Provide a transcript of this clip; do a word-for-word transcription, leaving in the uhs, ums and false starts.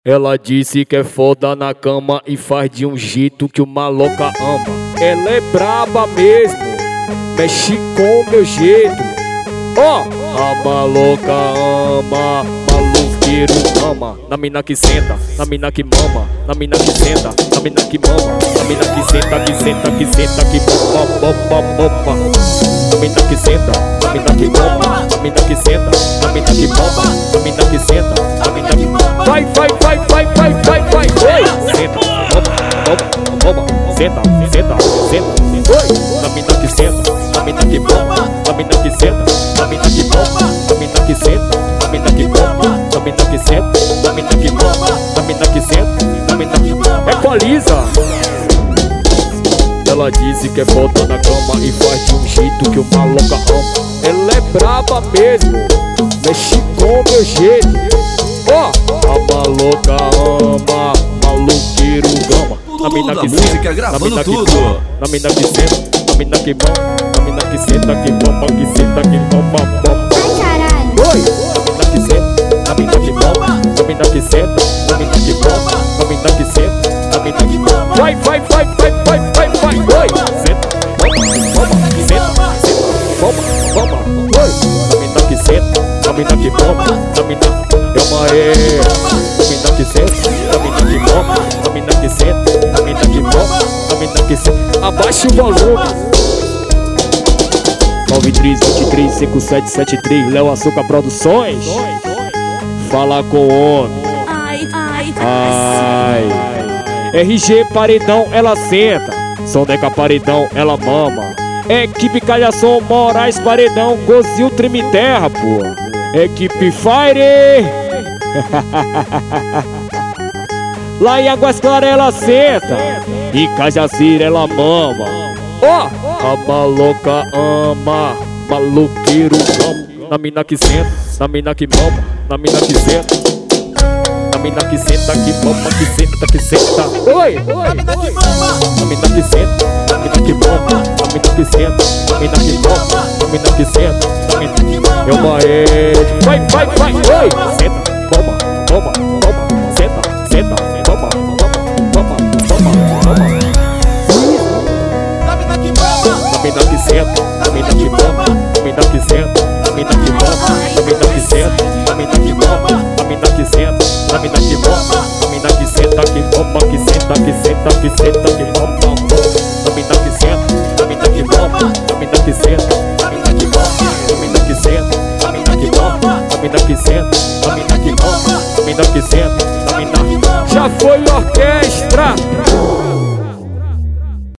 Ela disse que é foda na cama e faz de um jeito que o maloca ama. Ela é braba mesmo, mexe com meu jeito. Ó, oh, a maloca ama, maloqueiro ama. Na mina que senta, na mina que mama, na mina que senta, na mina que mama, na mina que senta, que senta, que senta, que bomba, bomba, bomba. Na mina que senta, na mina que mama, na mina que senta, na mina que mama, na mina que senta, na mina que mama. Vai, vai, vai, vai, vai, vai, vai, vai. Senta, toma, toma, toma. Senta, senta, senta. Oi, na mina que senta, na mina que mama, na mina que senta, na mina que mama, na mina que senta, na mina que mama, na mina que senta, na mina que mama, na mina que senta, na mina que mama. Equaliza. Ela disse que é foda na cama e faz de um jeito que o maloca ama. Ela é braba mesmo, mexe com meu jeito. Ó, oh, a maloca ama, maloqueiro gama. Na mina que senta, na mina que mama, na mina que senta, na mina que mama, na mina que senta, que mama, que senta, que mama, mama. Oi, na mina que senta, na mina que mama, na mina que senta, na mina que mama, na mina que senta, na mina que mama. Vai, vai, vai, vai, vai, vai, vai. Oi, senta, mama, senta, senta, mama, mama. Oi, na mina que senta, na mina que mama, na mina é uma é. Na mina que senta, na mina que mama, na mina que senta, na mina que mama, na mina que senta. Abaixa o volume. nove três dois três cinco sete sete três Léo Açúcar Produções. Fala com o homem. Ai, ai, ai. R G Paredão, ela senta. Sondeca Paredão, ela mama. Equipe Calhação, Moraes Paredão, Cozil Treme Terra, pô. Equipe Fire. Lá em Águas Claras ela senta. E Cajazira ela mama. Ó, oh, a maloca ama, maloqueiro ama. Na mina que senta, na mina que mama, na mina que senta, na mina que senta, que mama, que senta, que senta. Oi, na mina que mama, na mina que senta, na mina que mama, na mina que senta, na mina que mama, na mina que senta, na mina que mama. É uma rede. Vai, vai, vai, oi. Senta, toma, toma, toma. Senta, senta, toma, toma, toma, toma, toma. Na mina que senta, na mina que mama, na mina que senta, na mina que mama, na mina que senta, na mina que mama, na mina que senta, na mina que mama, na mina que senta, que mama, que senta, que senta, que senta, que mama. Na mina que senta, na mina que mama, na mina que senta, na mina que mama, na mina que senta, na mina que mama, na mina que senta, na mina que mama, na mina que senta, na mina. Já foi orquestra.